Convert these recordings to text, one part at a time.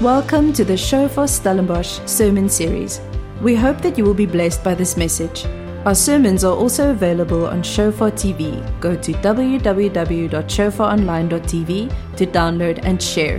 Welcome to the Shofar Stellenbosch sermon series. We hope that you will be blessed by this message. Our sermons are also available on Shofar TV. Go to www.shofaronline.tv to download and share.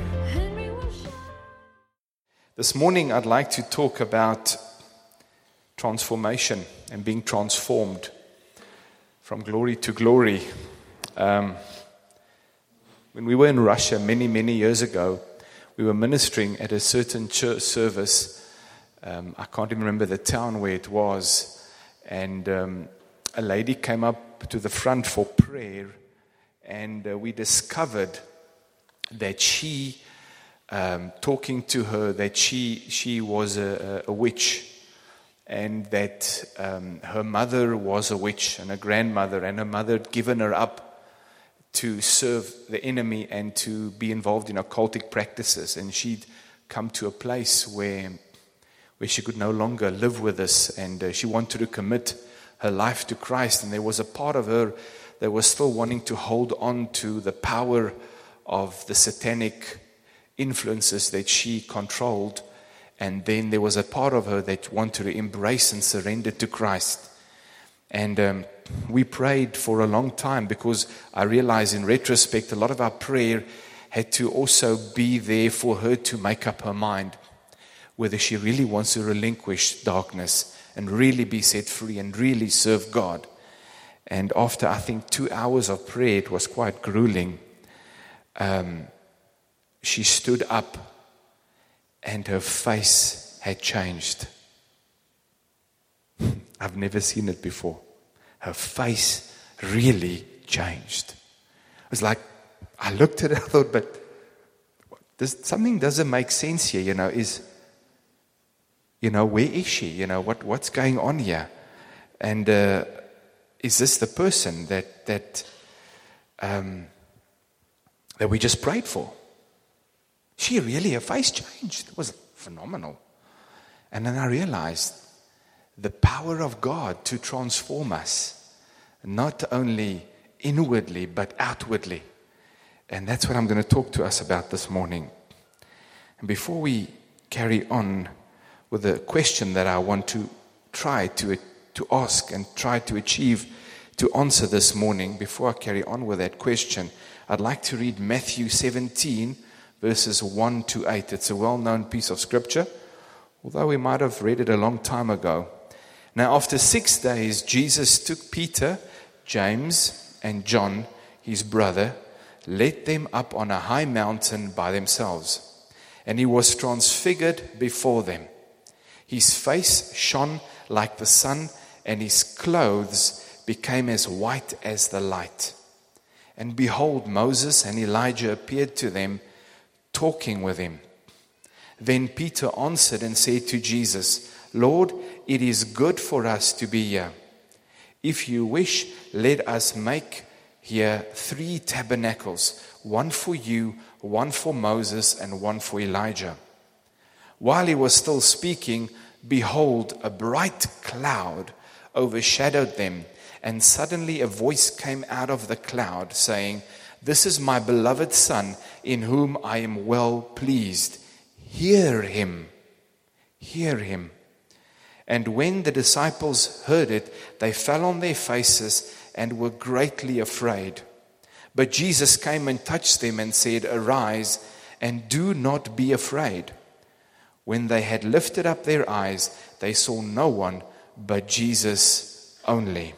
This morning I'd like to talk about transformation and being transformed from glory to glory. When we were in Russia many years ago, we were ministering at a certain church service. I can't even remember the town where it was. And a lady came up to the front for prayer. And we discovered that she, talking to her, that she was a witch. And that her mother was a witch and a grandmother. And her mother had given her up to serve the enemy and to be involved in occultic practices. And she'd come to a place where she could no longer live with us, and she wanted to commit her life to Christ. And there was a part of her that was still wanting to hold on to the power of the satanic influences that she controlled. And then there was a part of her that wanted to embrace and surrender to Christ. And we prayed for a long time, because I realized in retrospect a lot of our prayer had to also be there for her to make up her mind whether she really wants to relinquish darkness and really be set free and really serve God. And after, I think, 2 hours of prayer, it was quite grueling, she stood up and her face had changed. I've never seen it before. Her face really changed. It was like, I looked at it, I thought, but something doesn't make sense here, where is she? What's going on here? And is this the person that we just prayed for? Her face changed. It was phenomenal. And then I realized the power of God to transform us, not only inwardly but outwardly. And that's what I'm going to talk to us about this morning. And before we carry on with the question that I want to try to ask and try to achieve to answer this morning, before I carry on with that question, I'd like to read Matthew 17 verses 1 to 8. It's a well-known piece of scripture, although we might have read it a long time ago. Now, after 6 days, Jesus took Peter, James, and John, his brother, led them up on a high mountain by themselves, and he was transfigured before them. His face shone like the sun, and his clothes became as white as the light. And behold, Moses and Elijah appeared to them, talking with him. Then Peter answered and said to Jesus, Lord, it is good for us to be here. If you wish, let us make here 3 tabernacles, one for you, one for Moses, and one for Elijah. While he was still speaking, behold, a bright cloud overshadowed them, and suddenly a voice came out of the cloud, saying, This is my beloved Son, in whom I am well pleased. Hear him. Hear him. And when the disciples heard it, they fell on their faces and were greatly afraid. But Jesus came and touched them and said, Arise, and do not be afraid. When they had lifted up their eyes, they saw no one but Jesus only.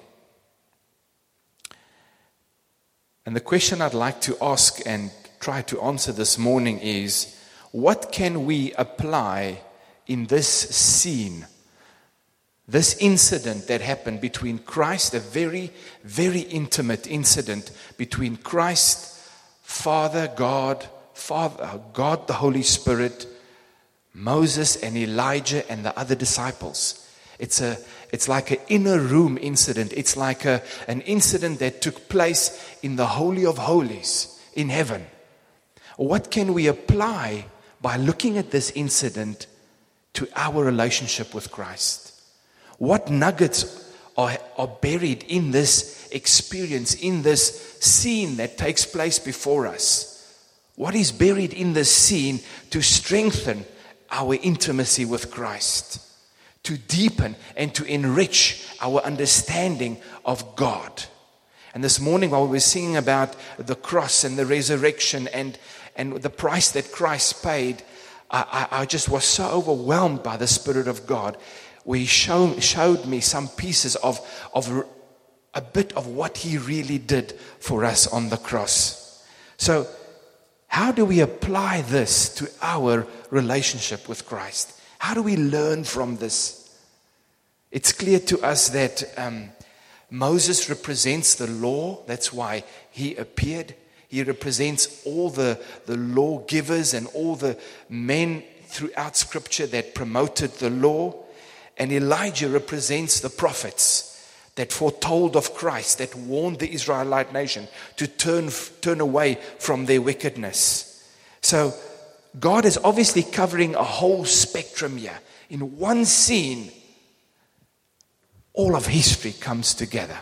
And the question I'd like to ask and try to answer this morning is, what can we apply in this scene? This incident that happened between Christ, a very intimate incident between Christ, Father, God the Holy Spirit, Moses and Elijah and the other disciples. It's like an inner room incident. It's like an incident that took place in the Holy of Holies in heaven. What can we apply by looking at this incident to our relationship with Christ? What nuggets are buried in this experience, in this scene that takes place before us? What is buried in this scene to strengthen our intimacy with Christ, to deepen and to enrich our understanding of God. And this morning, while we were singing about the cross and the resurrection and the price that Christ paid, I just was so overwhelmed by the Spirit of God. He showed me some pieces of a bit of what He really did for us on the cross. So, how do we apply this to our relationship with Christ? How do we learn from this? It's clear to us that Moses represents the law. That's why he appeared. He represents all the lawgivers and all the men throughout Scripture that promoted the law. And Elijah represents the prophets that foretold of Christ, that warned the Israelite nation to turn away from their wickedness. So God is obviously covering a whole spectrum here. In one scene, all of history comes together.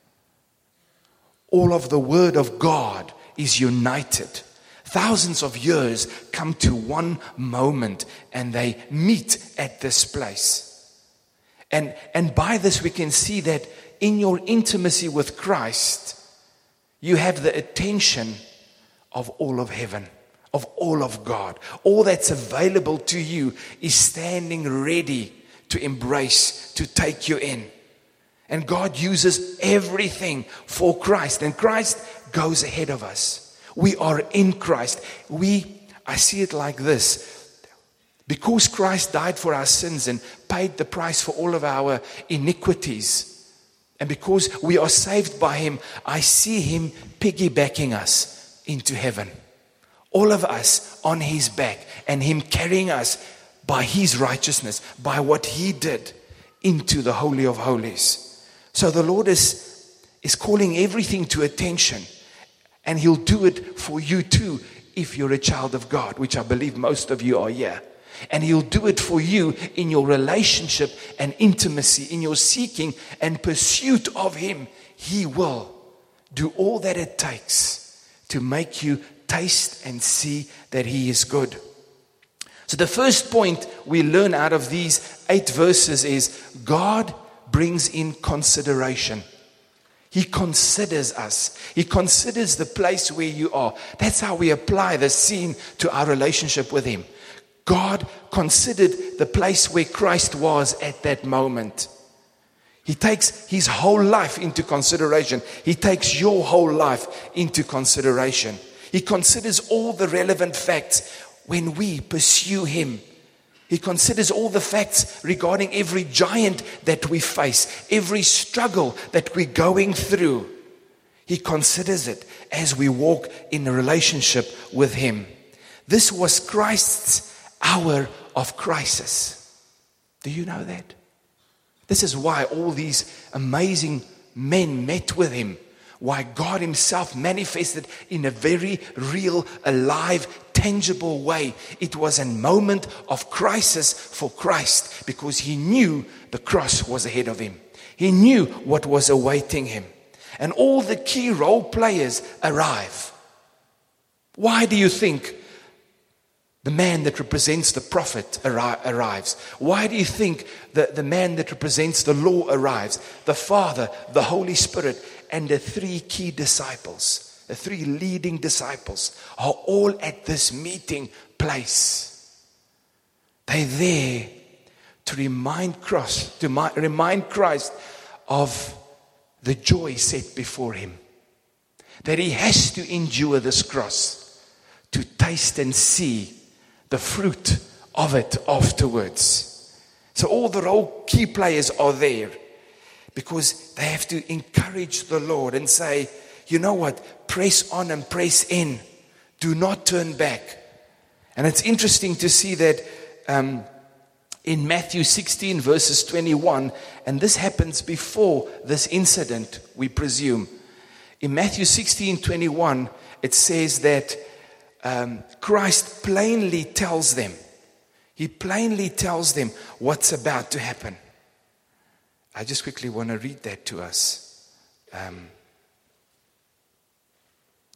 All of the Word of God is united. Thousands of years come to one moment and they meet at this place. And by this we can see that in your intimacy with Christ, you have the attention of all of heaven, of all of God. All that's available to you is standing ready to embrace, to take you in. And God uses everything for Christ. And Christ goes ahead of us. We are in Christ. I see it like this. Because Christ died for our sins and paid the price for all of our iniquities, and because we are saved by Him, I see Him piggybacking us into heaven. All of us on His back, and Him carrying us by His righteousness, by what He did, into the Holy of Holies. So the Lord is calling everything to attention, and He'll do it for you too if you're a child of God, which I believe most of you are here. And He'll do it for you in your relationship and intimacy, in your seeking and pursuit of Him. He will do all that it takes to make you taste and see that He is good. So the first point we learn out of these 8 verses is God brings in consideration. He considers us. He considers the place where you are. That's how we apply the scene to our relationship with Him. God considered the place where Christ was at that moment. He takes His whole life into consideration. He takes your whole life into consideration. He considers all the relevant facts when we pursue Him. He considers all the facts regarding every giant that we face, every struggle that we're going through. He considers it as we walk in a relationship with Him. This was Christ's hour of crisis. Do you know that? This is why all these amazing men met with Him. Why God Himself manifested in a very real, alive, tangible way. It was a moment of crisis for Christ because He knew the cross was ahead of Him. He knew what was awaiting Him. And all the key role players arrive. Why do you think the man that represents the prophet arrives? Why do you think the man that represents the law arrives? The Father, the Holy Spirit, and the 3 key disciples, the 3 leading disciples, are all at this meeting place. They're there to remind Christ of the joy set before Him. That He has to endure this cross to taste and see the fruit of it afterwards. So all the role key players are there because they have to encourage the Lord and say, you know what, press on and press in. Do not turn back. And it's interesting to see that in Matthew 16 verses 21, and this happens before this incident, we presume. In Matthew 16:21, it says that Christ plainly tells them, He plainly tells them what's about to happen. I just quickly want to read that to us.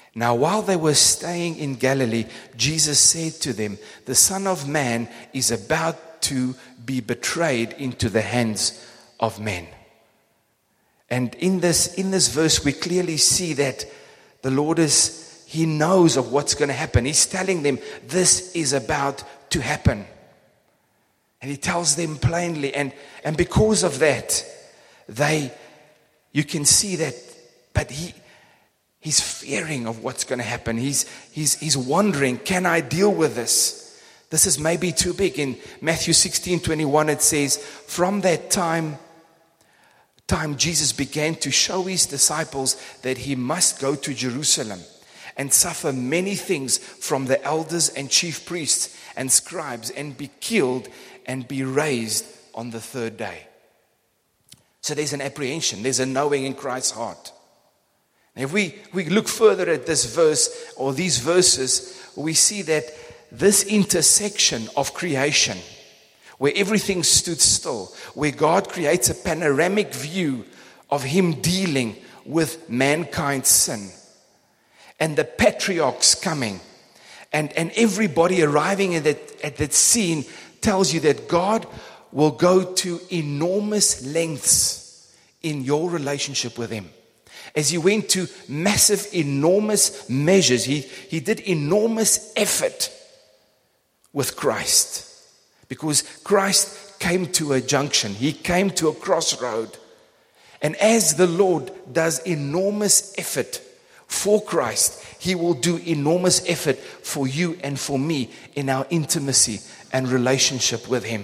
Now, while they were staying in Galilee, Jesus said to them, the Son of Man is about to be betrayed into the hands of men. And in this verse, we clearly see that the Lord He knows of what's going to happen. He's telling them this is about to happen. And He tells them plainly. And because of that, you can see that, but He's fearing of what's going to happen. He's wondering, can I deal with this? This is maybe too big. In Matthew 16:21, it says, from that time Jesus began to show His disciples that He must go to Jerusalem and suffer many things from the elders and chief priests and scribes and be killed and be raised on the third day. So there's an apprehension, there's a knowing in Christ's heart. If we look further at this verse or these verses, we see that this intersection of creation, where everything stood still, where God creates a panoramic view of Him dealing with mankind's sin, and the patriarchs coming, and everybody arriving at that scene tells you that God will go to enormous lengths in your relationship with Him. As He went to massive, enormous measures, He did enormous effort with Christ. Because Christ came to a junction. He came to a crossroad. And as the Lord does enormous effort for Christ, He will do enormous effort for you and for me in our intimacy and relationship with Him.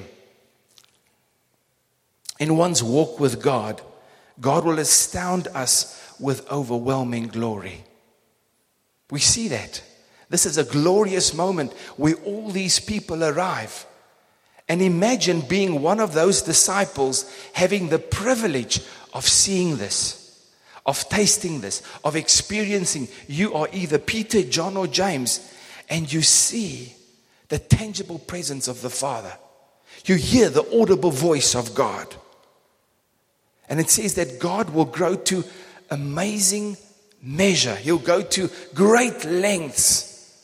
In one's walk with God, God will astound us with overwhelming glory. We see that. This is a glorious moment where all these people arrive. And imagine being one of those disciples having the privilege of seeing this, of tasting this, of experiencing. You are either Peter, John, or James, and you see the tangible presence of the Father. You hear the audible voice of God. And it says that God will grow to amazing measure. He'll go to great lengths,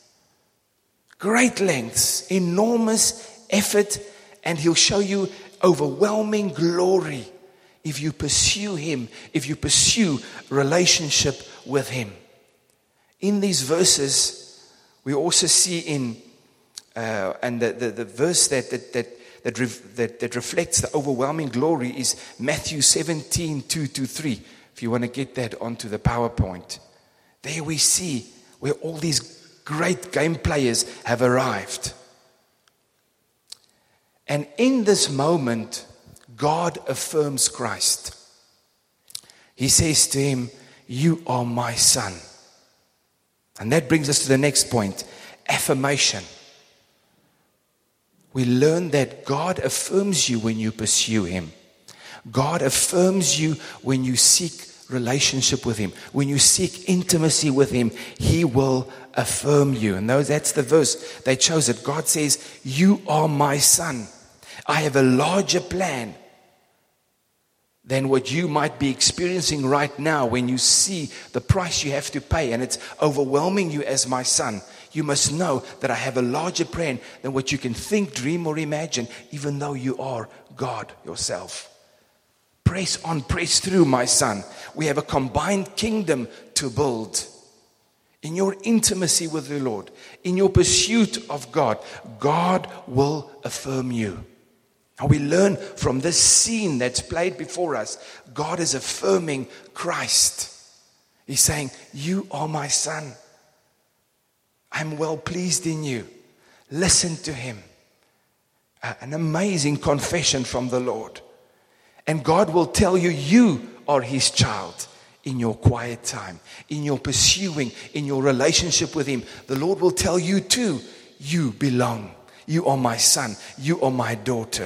enormous effort, and He'll show you overwhelming glory if you pursue Him, if you pursue relationship with Him. In these verses, we also see and the verse that reflects the overwhelming glory is Matthew 17:2-3. If you want to get that onto the PowerPoint. There we see where all these great game players have arrived. And in this moment, God affirms Christ. He says to him, you are my son. And that brings us to the next point, affirmation. We learn that God affirms you when you pursue Him. God affirms you when you seek relationship with Him. When you seek intimacy with Him, He will affirm you. And that's the verse they chose it. God says, you are my son. I have a larger plan than what you might be experiencing right now when you see the price you have to pay and it's overwhelming you as my son. You must know that I have a larger plan than what you can think, dream, or imagine, even though you are God yourself. Press on, press through, my son. We have a combined kingdom to build. In your intimacy with the Lord, in your pursuit of God, God will affirm you. And we learn from this scene that's played before us, God is affirming Christ. He's saying, you are my son. I'm well pleased in you. Listen to Him. An amazing confession from the Lord. And God will tell you, you are His child in your quiet time, in your pursuing, in your relationship with Him. The Lord will tell you too, you belong. You are my son. You are my daughter.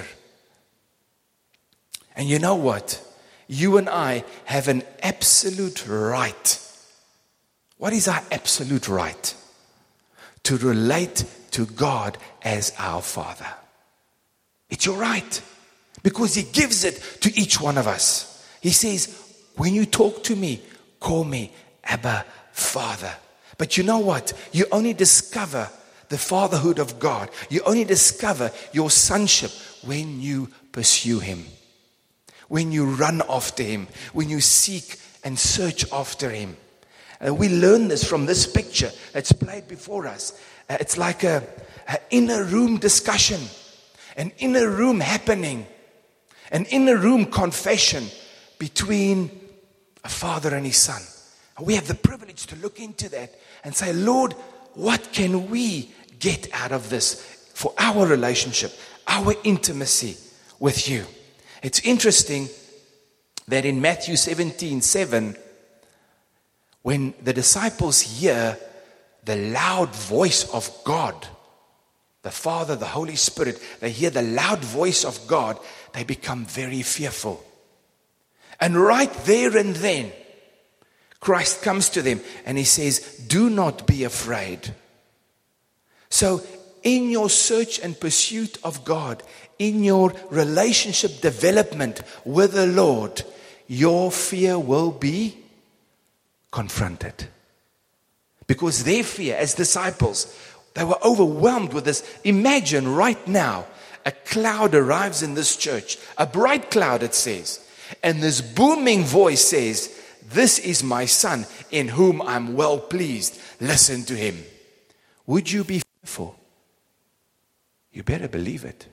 And you know what? You and I have an absolute right. What is our absolute right? To relate to God as our Father. It's your right. Because He gives it to each one of us. He says, when you talk to me, call me Abba, Father. But you know what? You only discover the fatherhood of God. You only discover your sonship when you pursue Him. When you run after Him. When you seek and search after Him. We learn this from this picture that's played before us. It's like an inner room discussion. An inner room happening. An inner room confession between a father and his son. And we have the privilege to look into that and say, Lord, what can we get out of this for our relationship, our intimacy with you? It's interesting that in Matthew 17:7, when the disciples hear the loud voice of God, the Father, the Holy Spirit, they hear the loud voice of God, they become very fearful. And right there and then, Christ comes to them and He says, do not be afraid. So in your search and pursuit of God, in your relationship development with the Lord, your fear will be confronted. Because their fear as disciples, they were overwhelmed with this. Imagine right now, a cloud arrives in this church, a bright cloud it says, and this booming voice says, this is my son in whom I'm well pleased. Listen to him. Would you be fearful? You better believe it.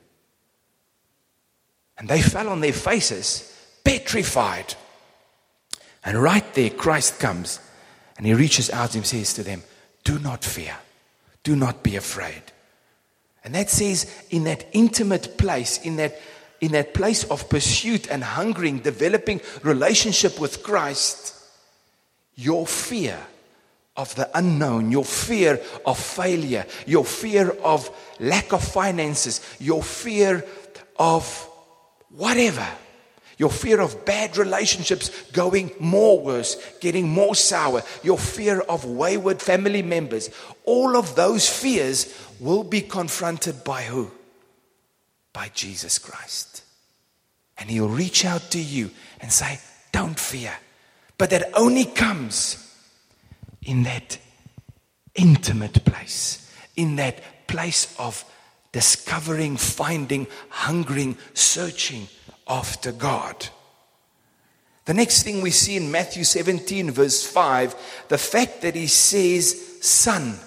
And they fell on their faces, petrified. And right there, Christ comes and He reaches out and says to them, do not fear. Do not be afraid. And that says in that intimate place, in that place of pursuit and hungering, developing relationship with Christ, your fear of the unknown, your fear of failure, your fear of lack of finances, your fear of whatever, your fear of bad relationships going more worse, getting more sour, your fear of wayward family members, all of those fears will be confronted by who? By Jesus Christ. And He'll reach out to you and say, don't fear. But that only comes in that intimate place, in that place of discovering, finding, hungering, searching after God. The next thing we see in Matthew 17 verse 5, the fact that He says son.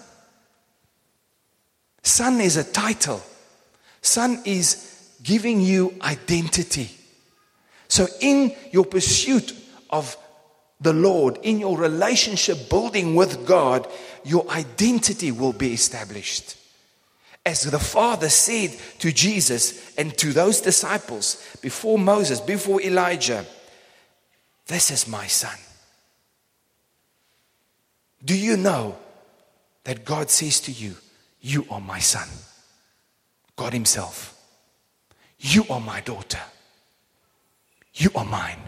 Son is a title. Son is giving you identity. So in your pursuit of the Lord, in your relationship building with God, your identity will be established. As the Father said to Jesus and to those disciples before Moses, before Elijah, this is my son. Do you know that God says to you, you are my son? God Himself. You are my daughter. You are mine.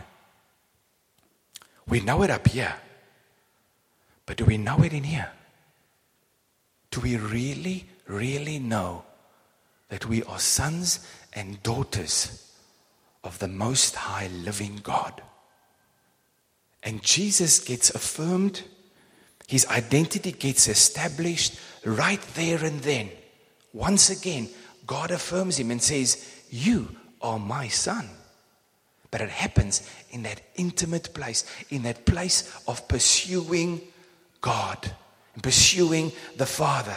We know it up here. But do we know it in here? Do we really, really know that we are sons and daughters of the Most High living God? And Jesus gets affirmed. His identity gets established right there and then. Once again, God affirms Him and says, you are my son. But it happens in that intimate place, in that place of pursuing God, and pursuing the Father.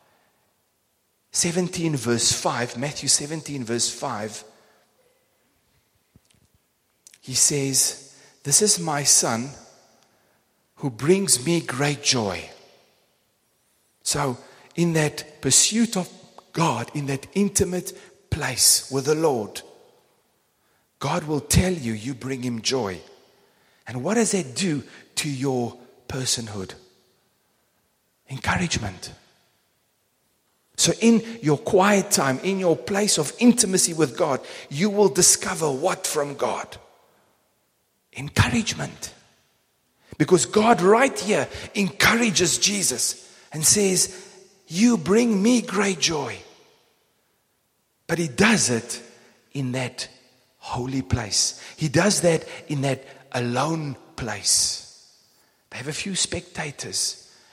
17 verse 5, Matthew 17 verse 5, He says, this is my son who brings me great joy. So in that pursuit of God, in that intimate place with the Lord, God will tell you, you bring Him joy. And what does that do to your personhood? Encouragement. So in your quiet time, in your place of intimacy with God, you will discover what from God? Encouragement. Because God right here encourages Jesus and says, you bring me great joy. But He does it in that holy place. He does that in that alone place. They have a few spectators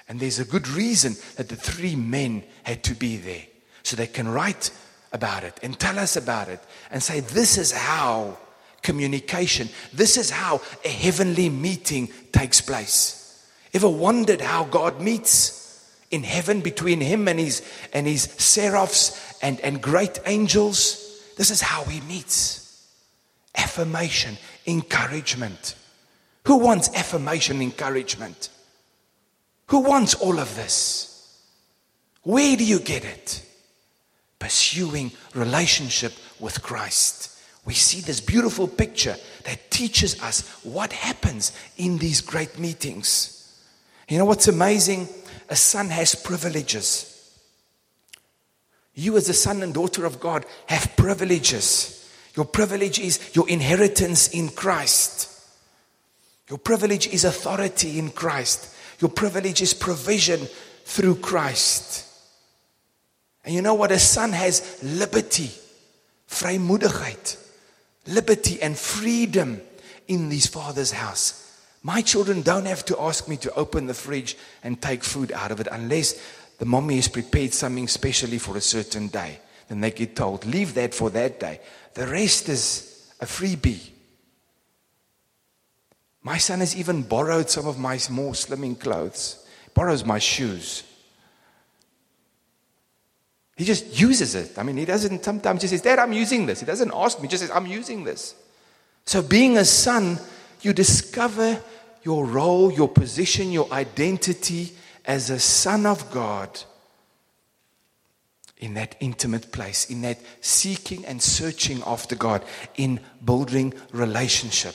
And there's a good reason that the 3 men had to be there. So they can write about it and tell us about it and say, this is how communication, this is how a heavenly meeting takes place. Ever wondered how God meets in heaven between him and his seraphs and great angels? This is how he meets. Affirmation, encouragement. Who wants affirmation, encouragement? Who wants all of this? Where do you get it? Pursuing relationship with Christ. We see this beautiful picture that teaches us what happens in these great meetings. You know what's amazing? A son has privileges. You as a son and daughter of God have privileges. Your privilege is your inheritance in Christ. Your privilege is authority in Christ. Your privilege is provision through Christ. And you know what? A son has liberty, vrymoedigheid, liberty and freedom in his father's house. My children don't have to ask me to open the fridge and take food out of it unless the mommy has prepared something specially for a certain day. Then they get told, leave that for that day. The rest is a freebie. My son has even borrowed some of my more slimming clothes. He borrows my shoes. He just uses it. I mean, he doesn't, sometimes he says, Dad, I'm using this. He doesn't ask me, he just says, I'm using this. So being a son, you discover your role, your position, your identity as a son of God in that intimate place, in that seeking and searching after God, in building relationship.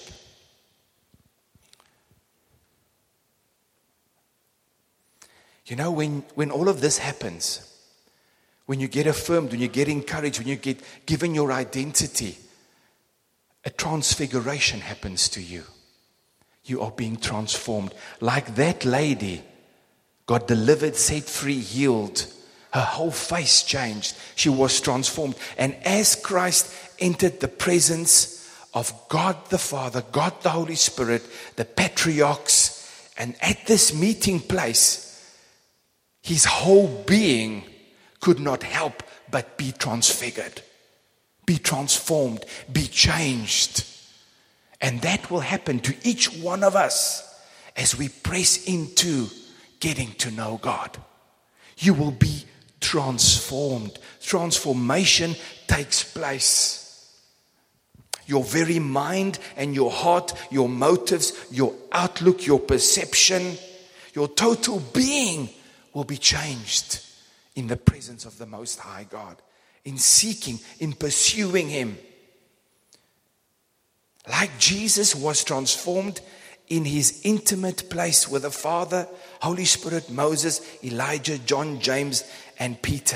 You know, when all of this happens, when you get affirmed, when you get encouraged, when you get given your identity, a transfiguration happens to you. You are being transformed. Like that lady got delivered, set free, healed. Her whole face changed. She was transformed. And as Christ entered the presence of God the Father, God the Holy Spirit, the patriarchs, and at this meeting place, his whole being could not help but be transfigured, be transformed, be changed. And that will happen to each one of us as we press into getting to know God. You will be transformed. Transformation takes place. Your very mind and your heart, your motives, your outlook, your perception, your total being will be changed in the presence of the Most High God, in seeking, in pursuing Him. Like Jesus was transformed in His intimate place with the Father, Holy Spirit, Moses, Elijah, John, James, and Peter.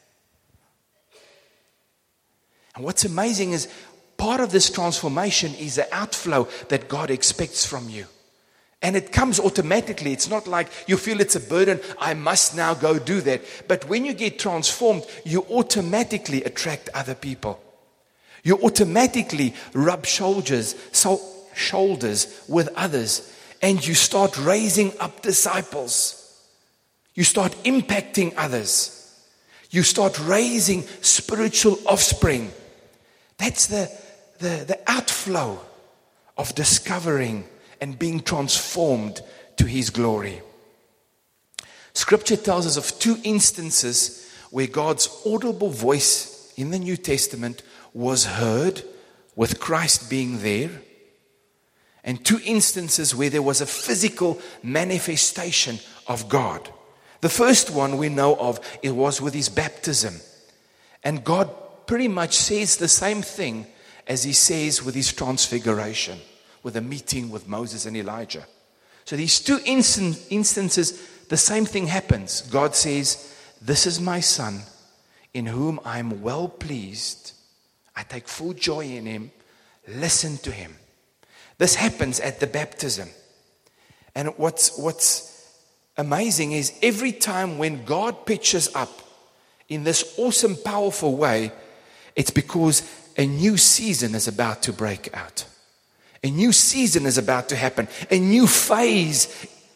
And what's amazing is part of this transformation is the outflow that God expects from you. And it comes automatically. It's not like you feel it's a burden. I must now go do that. But when you get transformed, you automatically attract other people. You automatically rub shoulders with others. And you start raising up disciples. You start impacting others. You start raising spiritual offspring. That's the outflow of discovering and being transformed to His glory. Scripture tells us of 2 instances where God's audible voice in the New Testament was heard, with Christ being there, and 2 instances where there was a physical manifestation of God. The first one we know of, it was with His baptism. And God pretty much says the same thing as He says with His transfiguration, with a meeting with Moses and Elijah. So these 2 instances, the same thing happens. God says, this is my Son, in whom I am well pleased. I take full joy in Him. Listen to Him. This happens at the baptism. And what's amazing is every time when God pitches up in this awesome, powerful way, it's because a new season is about to break out. A new season is about to happen. A new phase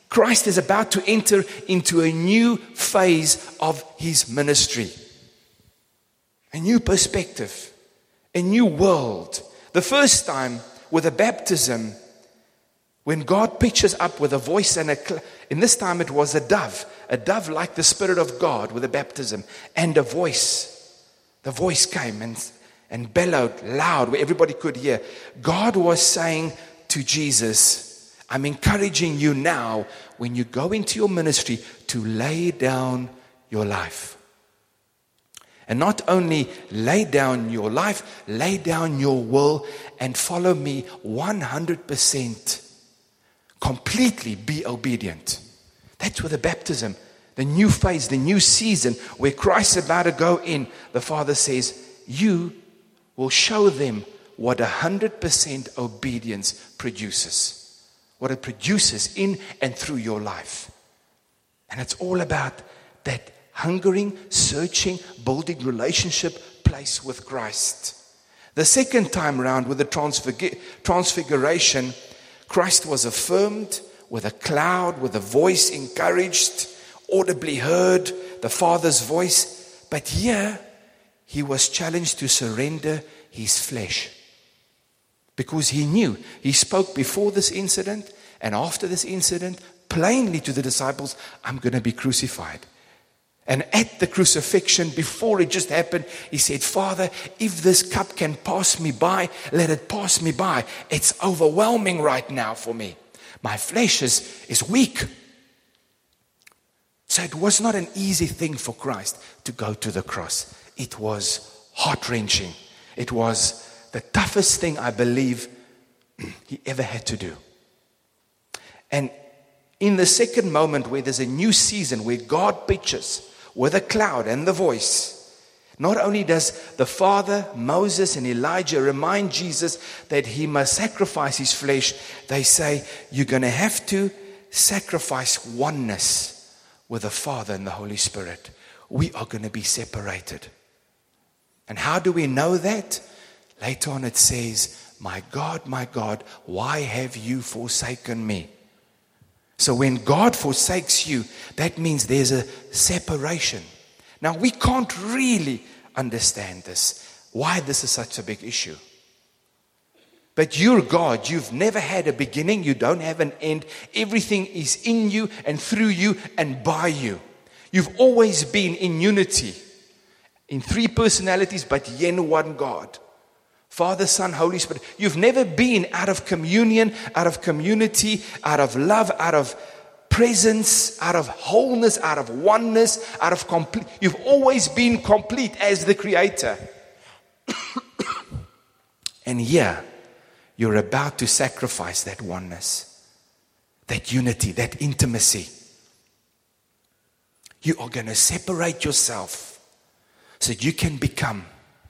Christ is about to enter into a new phase of his ministry. A new perspective, a new world. The first time with a baptism, when God pitches up with a voice and in this time it was a dove like the Spirit of God with a baptism and a voice. The voice came and bellowed loud where everybody could hear. God was saying to Jesus, I'm encouraging you now when you go into your ministry to lay down your life. And not only lay down your life, lay down your will and follow me 100%. Completely be obedient. That's where the baptism, the new phase, the new season where Christ is about to go in. The Father says, you will show them what 100% obedience produces. What it produces in and through your life. And it's all about that hungering, searching, building relationship place with Christ. The second time around with the transfiguration, Christ was affirmed with a cloud, with a voice encouraged, audibly heard the Father's voice. But here, he was challenged to surrender his flesh. Because he knew, he spoke before this incident and after this incident plainly to the disciples, I'm going to be crucified. And at the crucifixion, before it just happened, he said, Father, if this cup can pass me by, let it pass me by. It's overwhelming right now for me. My flesh is weak. So it was not an easy thing for Christ to go to the cross. It was heart-wrenching. It was the toughest thing I believe he ever had to do. And in the second moment where there's a new season, where God pitches with a cloud and the voice, not only does the Father, Moses and Elijah remind Jesus that he must sacrifice his flesh, they say, you're going to have to sacrifice oneness with the Father and the Holy Spirit. We are going to be separated. And how do we know that? Later on it says, my God, why have you forsaken me? So when God forsakes you, that means there's a separation. Now we can't really understand this, why this is such a big issue. But you're God. You've never had a beginning. You don't have an end. Everything is in you and through you and by you. You've always been in unity, in three personalities, but in one God. Father, Son, Holy Spirit. You've never been out of communion, out of community, out of love, out of presence, out of wholeness, out of oneness, out of complete. You've always been complete as the Creator. And here, you're about to sacrifice that oneness, that unity, that intimacy. You are going to separate yourself so that you can become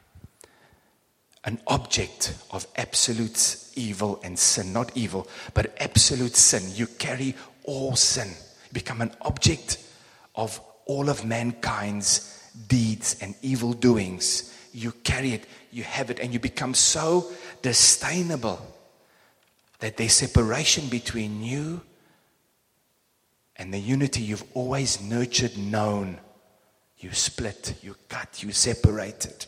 an object of absolute evil and sin. Not evil, but absolute sin. You carry all sin. You become an object of all of mankind's deeds and evil doings. You carry it, you have it, and you become so disdainable that there's separation between you and the unity you've always nurtured, known. You split, you cut, you separated.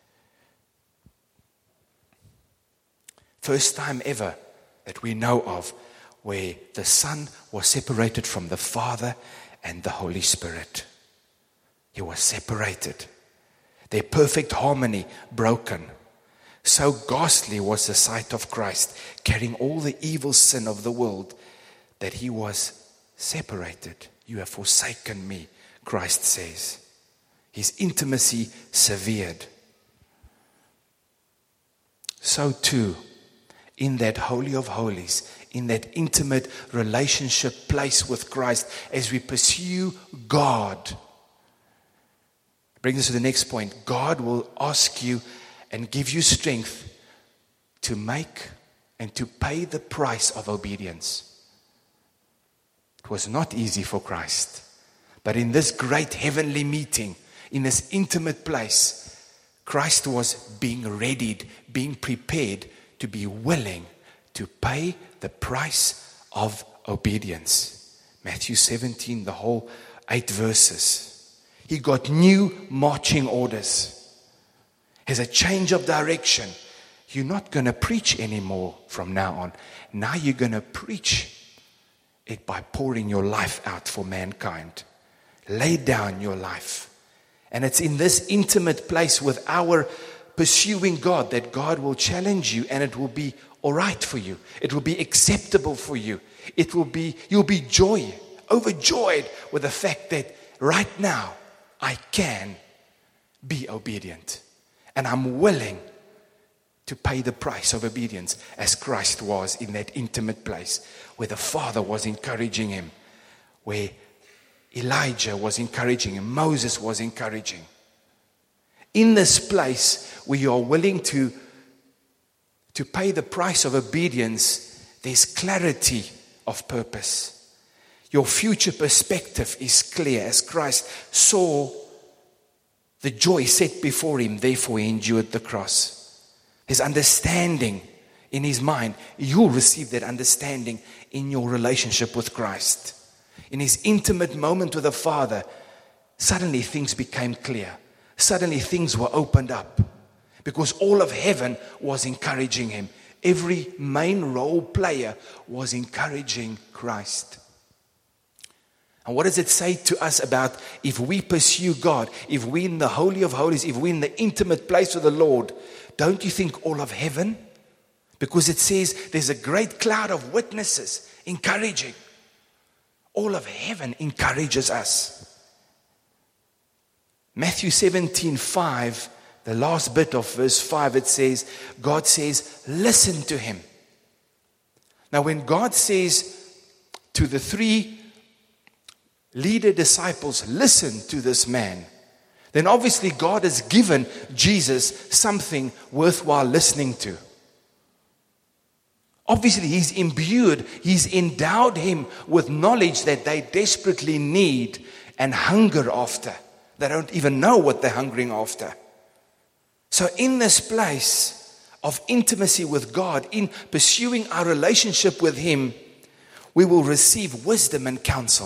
First time ever that we know of where the Son was separated from the Father and the Holy Spirit. He was separated. Their perfect harmony broken. So ghastly was the sight of Christ, carrying all the evil sin of the world, that he was separated. You have forsaken me, Christ says. His intimacy severed. So too, in that Holy of Holies, in that intimate relationship place with Christ, as we pursue God. Brings us to the next point. God will ask you and give you strength to make and to pay the price of obedience. It was not easy for Christ. But in this great heavenly meeting, in this intimate place, Christ was being readied, being prepared to be willing to pay the price of obedience. Matthew 17, the whole 8 verses. He got new marching orders. There's a change of direction. You're not going to preach anymore from now on. Now you're going to preach it by pouring your life out for mankind. Lay down your life. And it's in this intimate place with our pursuing God that God will challenge you, and it will be all right for you. It will be acceptable for you. You'll be overjoyed with the fact that right now I can be obedient. And I'm willing to pay the price of obedience as Christ was in that intimate place where the Father was encouraging him, where Elijah was encouraging him, Moses was encouraging. In this place where you are willing to pay the price of obedience, there's clarity of purpose. Your future perspective is clear. As Christ saw the joy set before him, therefore he endured the cross. His understanding in his mind, you'll receive that understanding in your relationship with Christ. In his intimate moment with the Father, suddenly things became clear. Suddenly things were opened up because all of heaven was encouraging him. Every main role player was encouraging Christ. And what does it say to us about if we pursue God, if we're in the Holy of Holies, if we're in the intimate place of the Lord? Don't you think all of heaven? Because it says there's a great cloud of witnesses encouraging. All of heaven encourages us. Matthew 17:5, the last bit of verse 5, it says, God says, listen to him. Now when God says to the 3 leader disciples, listen to this man, then obviously God has given Jesus something worthwhile listening to. Obviously he's endowed him with knowledge that they desperately need and hunger after. They don't even know what they're hungering after. So in this place of intimacy with God, in pursuing our relationship with him, we will receive wisdom and counsel.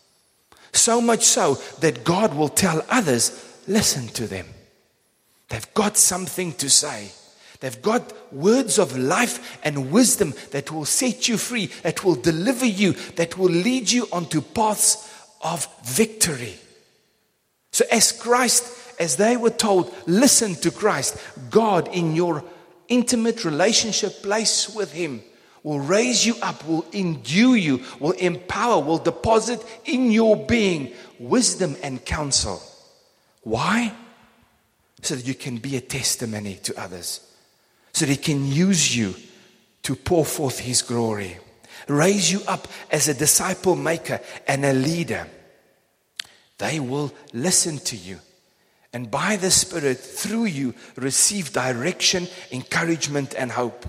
So much so that God will tell others, listen to them. They've got something to say. They've got words of life and wisdom that will set you free, that will deliver you, that will lead you onto paths of victory. So as they were told, listen to Christ, God in your intimate relationship place with him will raise you up, will endue you, will empower, will deposit in your being wisdom and counsel. Why? So that you can be a testimony to others. So that he can use you to pour forth his glory. Raise you up as a disciple maker and a leader. They will listen to you. And by the Spirit, through you, receive direction, encouragement, and hope.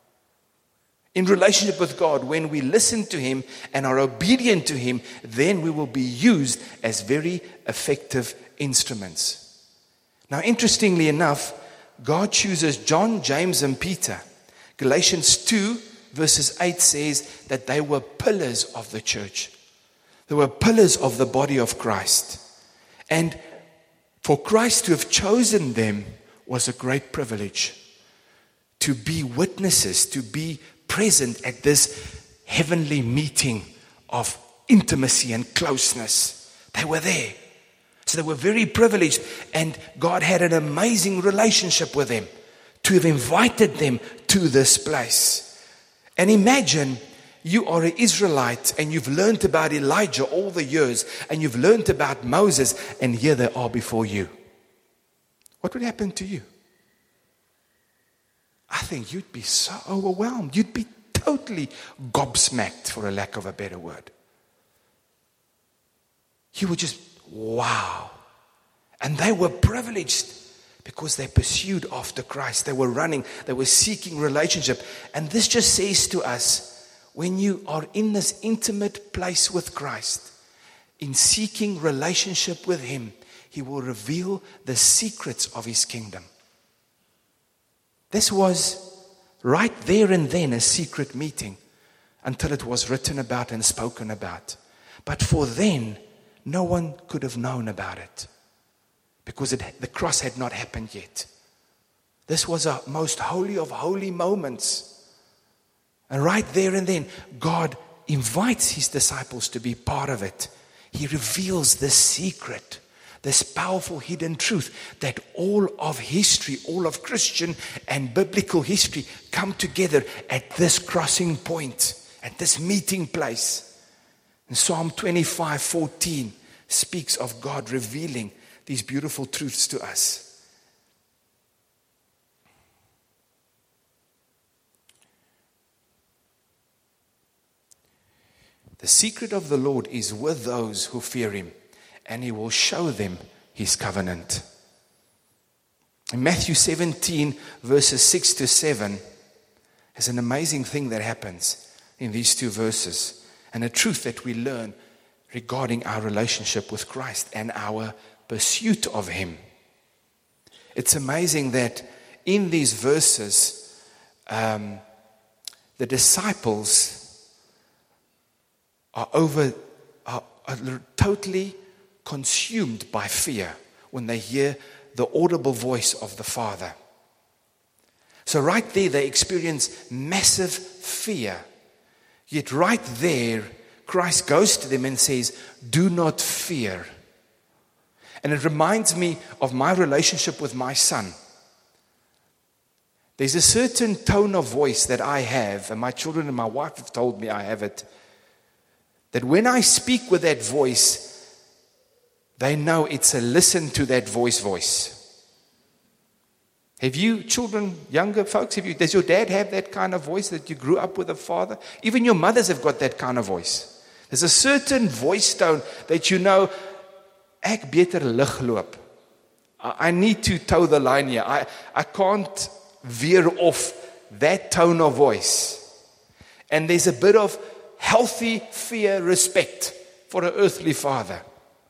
In relationship with God, when we listen to him and are obedient to him, then we will be used as very effective instruments. Now, interestingly enough, God chooses John, James, and Peter. Galatians 2 verses 8 says that they were pillars of the church. They were pillars of the body of Christ. And for Christ to have chosen them was a great privilege. To be witnesses, to be present at this heavenly meeting of intimacy and closeness. They were there. So they were very privileged, and God had an amazing relationship with them to have invited them to this place. And imagine you are an Israelite and you've learned about Elijah all the years, and you've learned about Moses, and here they are before you. What would happen to you? I think you'd be so overwhelmed. You'd be totally gobsmacked, for a lack of a better word. You would just, wow. And they were privileged because they pursued after Christ. They were running, they were seeking relationship. And this just says to us, when you are in this intimate place with Christ, in seeking relationship with him, he will reveal the secrets of his kingdom. This was right there and then a secret meeting until it was written about and spoken about. But for then, no one could have known about it because the cross had not happened yet. This was a most holy of holy moments. And right there and then, God invites his disciples to be part of it. He reveals this secret, this powerful hidden truth that all of history, all of Christian and biblical history come together at this crossing point, at this meeting place. And Psalm 25:14 speaks of God revealing these beautiful truths to us. The secret of the Lord is with those who fear him, and he will show them his covenant. In Matthew 17, verses 6 to 7, there's an amazing thing that happens in these two verses, and a truth that we learn regarding our relationship with Christ and our pursuit of him. It's amazing that in these verses, the disciples are totally consumed by fear when they hear the audible voice of the Father. So right there they experience massive fear. Yet right there, Christ goes to them and says, "Do not fear." And it reminds me of my relationship with my son. There's a certain tone of voice that I have, and my children and my wife have told me I have it, that when I speak with that voice, they know it's a listen to that voice. Have you children, younger folks, does your dad have that kind of voice that you grew up with a father? Even your mothers have got that kind of voice. There's a certain voice tone that you know, ek beter lig loop. I need to toe the line here. I can't veer off that tone of voice. And there's a bit of healthy fear, respect for an earthly father.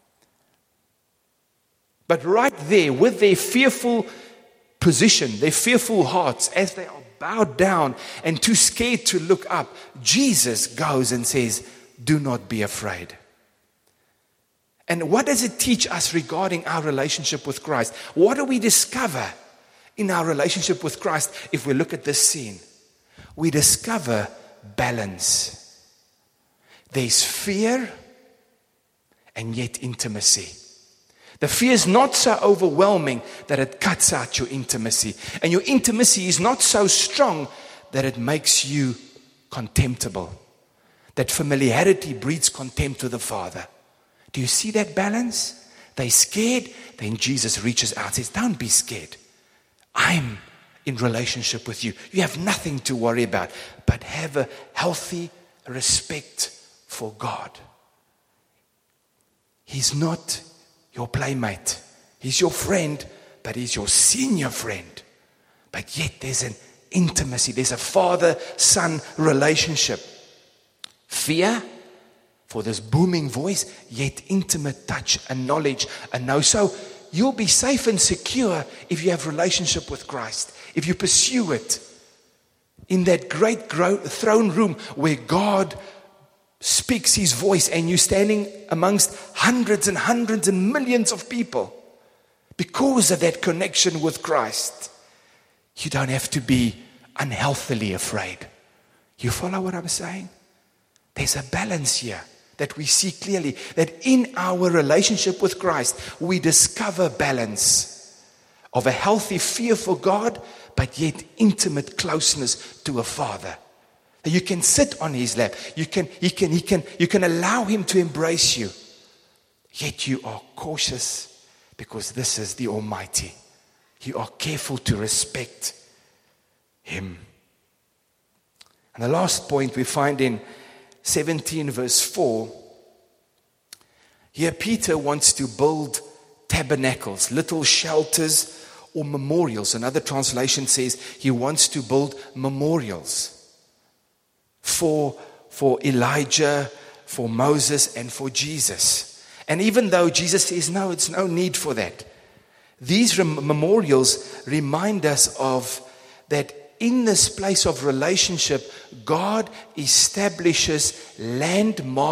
But right there, with their fearful position, their fearful hearts, as they are bowed down and too scared to look up, Jesus goes and says, "Do not be afraid." And what does it teach us regarding our relationship with Christ? What do we discover in our relationship with Christ if we look at this scene? We discover balance. There's fear and yet intimacy. The fear is not so overwhelming that it cuts out your intimacy. And your intimacy is not so strong that it makes you contemptible. That familiarity breeds contempt to the Father. Do you see that balance? They're scared, then Jesus reaches out and says, "Don't be scared. I'm in relationship with you. You have nothing to worry about, but have a healthy respect for God." He's not your playmate. He's your friend, but he's your senior friend. But yet there's an intimacy. There's a father-son relationship. Fear for this booming voice, yet intimate touch and knowledge and know. So you'll be safe and secure if you have relationship with Christ, if you pursue it in that great throne room where God speaks his voice and you're standing amongst hundreds and hundreds and millions of people. Because of that connection with Christ, you don't have to be unhealthily afraid. You follow what I'm saying? There's a balance here that we see clearly, that in our relationship with Christ, we discover balance of a healthy fear for God, but yet intimate closeness to a Father. You can sit on his lap. You can allow him to embrace you. Yet you are cautious because this is the Almighty. You are careful to respect him. And the last point we find in 17 verse 4. Here Peter wants to build tabernacles, little shelters or memorials. Another translation says he wants to build memorials for Elijah, for Moses, and for Jesus. And even though Jesus says, no, it's no need for that. These memorials remind us of that in this place of relationship, God establishes landmark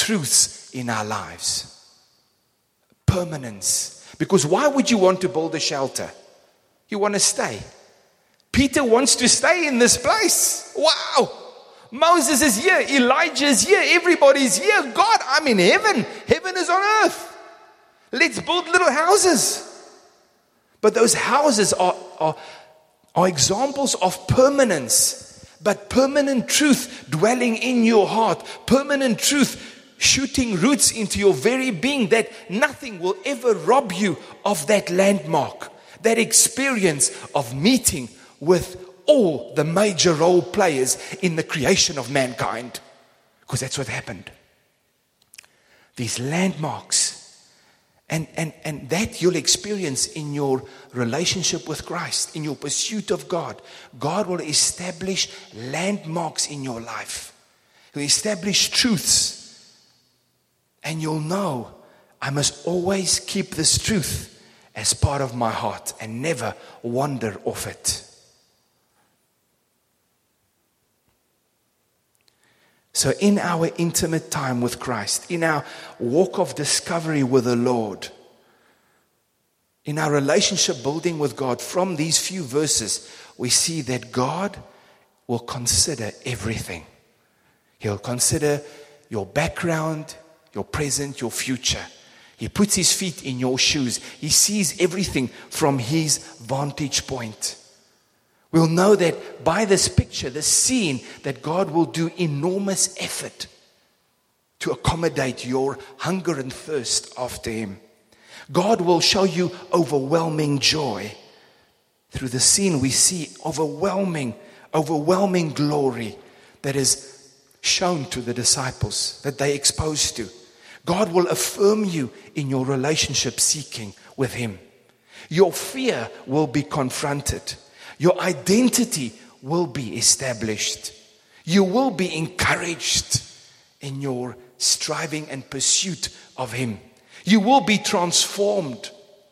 truths in our lives. Permanence. Because why would you want to build a shelter? You want to stay. Peter wants to stay in this place. Wow. Moses is here. Elijah is here. Everybody's here. God, I'm in heaven. Heaven is on earth. Let's build little houses. But those houses are examples of permanence. But permanent truth dwelling in your heart. Permanent truth shooting roots into your very being, that nothing will ever rob you of that landmark, that experience of meeting with all the major role players in the creation of mankind. Because that's what happened. These landmarks. And that you'll experience in your relationship with Christ, in your pursuit of God. God will establish landmarks in your life. He'll establish truths. And you'll know, I must always keep this truth as part of my heart and never wander off it. So in our intimate time with Christ, in our walk of discovery with the Lord, in our relationship building with God, from these few verses, we see that God will consider everything. He'll consider your background, your present, your future. He puts his feet in your shoes. He sees everything from his vantage point. We'll know that by this picture, this scene, that God will do enormous effort to accommodate your hunger and thirst after him. God will show you overwhelming joy. Through the scene we see overwhelming glory that is shown to the disciples, that they exposed to. God will affirm you in your relationship seeking with him. Your fear will be confronted. Your identity will be established. You will be encouraged in your striving and pursuit of him. You will be transformed.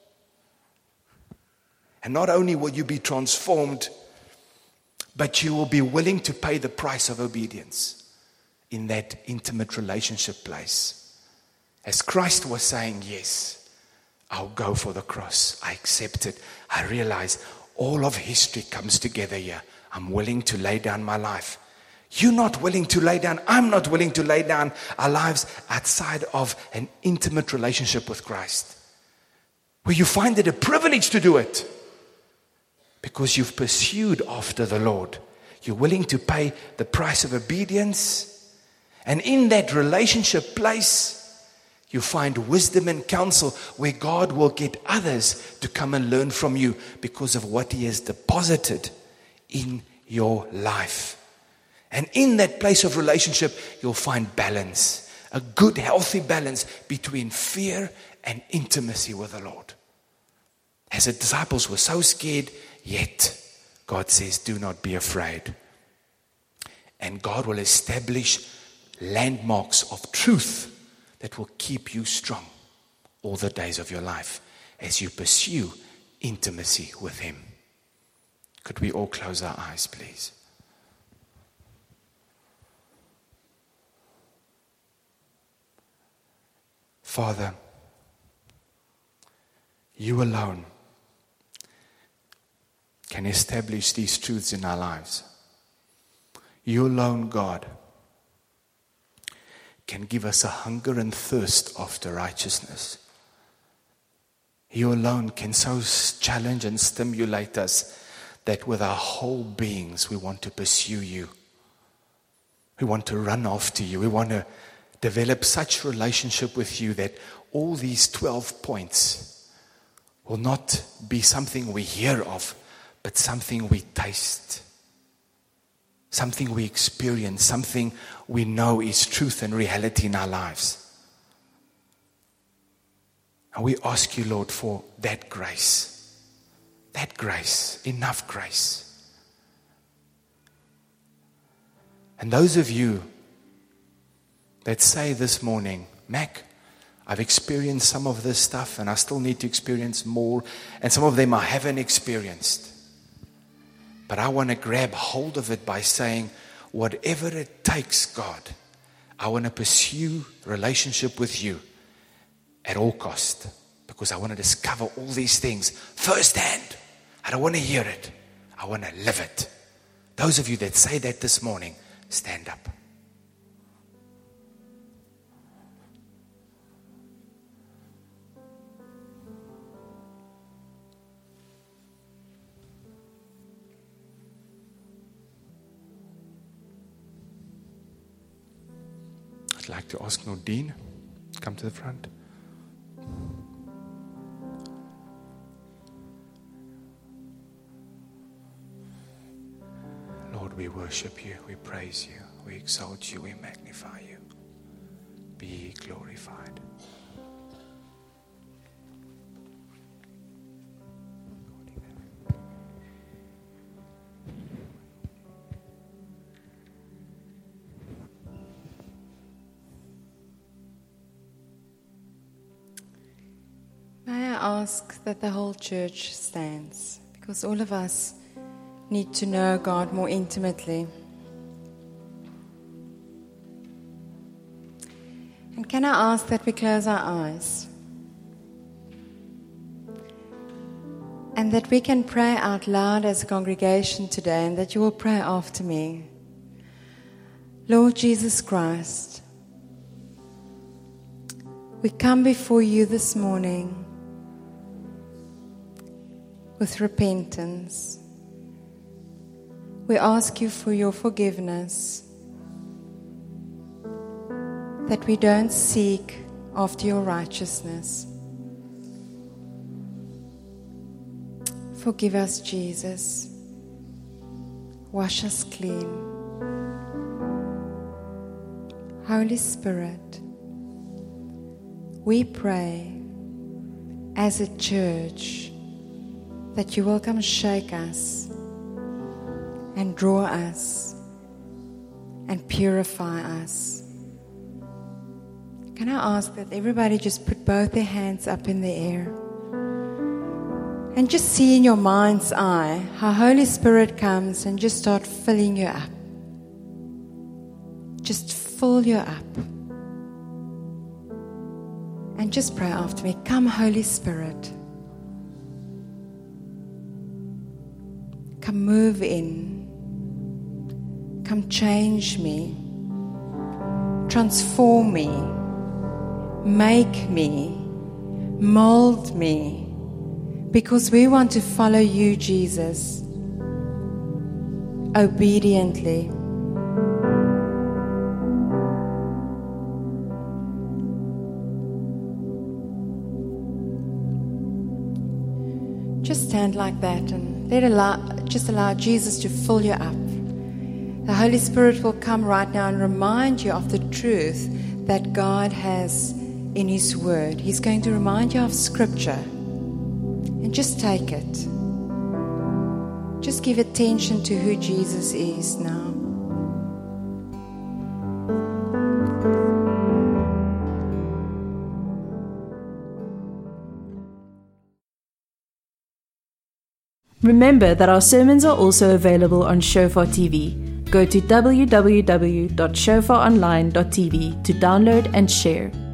And not only will you be transformed, but you will be willing to pay the price of obedience in that intimate relationship place. As Christ was saying, yes, I'll go for the cross. I accept it. I realize all of history comes together here. I'm willing to lay down my life. You're not willing to lay down. I'm not willing to lay down our lives outside of an intimate relationship with Christ, where you find it a privilege to do it because you've pursued after the Lord. You're willing to pay the price of obedience. And in that relationship place, you find wisdom and counsel where God will get others to come and learn from you because of what he has deposited in your life. And in that place of relationship, you'll find balance, a good, healthy balance between fear and intimacy with the Lord. As the disciples were so scared, yet God says, do not be afraid. And God will establish landmarks of truth that will keep you strong all the days of your life as you pursue intimacy with him. Could we all close our eyes, please? Father, you alone can establish these truths in our lives. You alone, God, can give us a hunger and thirst after righteousness. You alone can so challenge and stimulate us that with our whole beings we want to pursue you. We want to run after you. We want to develop such relationship with you that all these 12 points will not be something we hear of, but something we taste. Something we experience, something we know is truth and reality in our lives. And we ask you, Lord, for that grace, enough grace. And those of you that say this morning, Mac, I've experienced some of this stuff and I still need to experience more, and some of them I haven't experienced. But I want to grab hold of it by saying, whatever it takes, God, I want to pursue relationship with you at all cost, because I want to discover all these things firsthand. I don't want to hear it. I want to live it. Those of you that say that this morning, stand up. I'd like to ask Nordine, come to the front. Lord, we worship you, we praise you, we exalt you, we magnify you. Be glorified. May I ask that the whole church stands, because all of us need to know God more intimately. And can I ask that we close our eyes and that we can pray out loud as a congregation today, and that you will pray after me. Lord Jesus Christ, we come before you this morning with repentance. We ask you for your forgiveness, that we don't seek after your righteousness. Forgive us, Jesus. Wash us clean. Holy Spirit, we pray as a church that you will come shake us and draw us and purify us. Can I ask that everybody just put both their hands up in the air and just see in your mind's eye how Holy Spirit comes and just start filling you up. Just fill you up. And just pray after me. Come, Holy Spirit. Come move in. Come change me. Transform me. Make me. Mold me. Because we want to follow you, Jesus, obediently. Just stand like that and allow Jesus to fill you up. The Holy Spirit will come right now and remind you of the truth that God has in His Word. He's going to remind you of Scripture. And just take it. Just give attention to who Jesus is now. Remember that our sermons are also available on Shofar TV. Go to www.shofaronline.tv to download and share.